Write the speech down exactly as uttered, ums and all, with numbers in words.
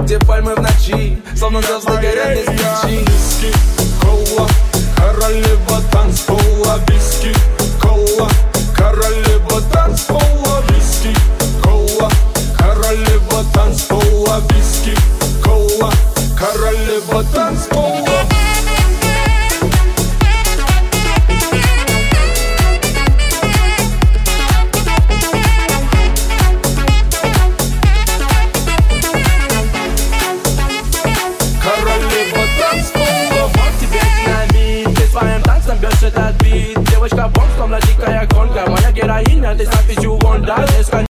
где пальмы в ночи, словно звезды горят без причин. Виски, кола, королева танцпола. Виски, кола, королева танцпола. Виски, кола, королева танцпола. Виски, кола, королева танцпола. Бьешь этот бит, девочка бомб, словно дикая гонка. Моя героиня, ты знаешь, you want that.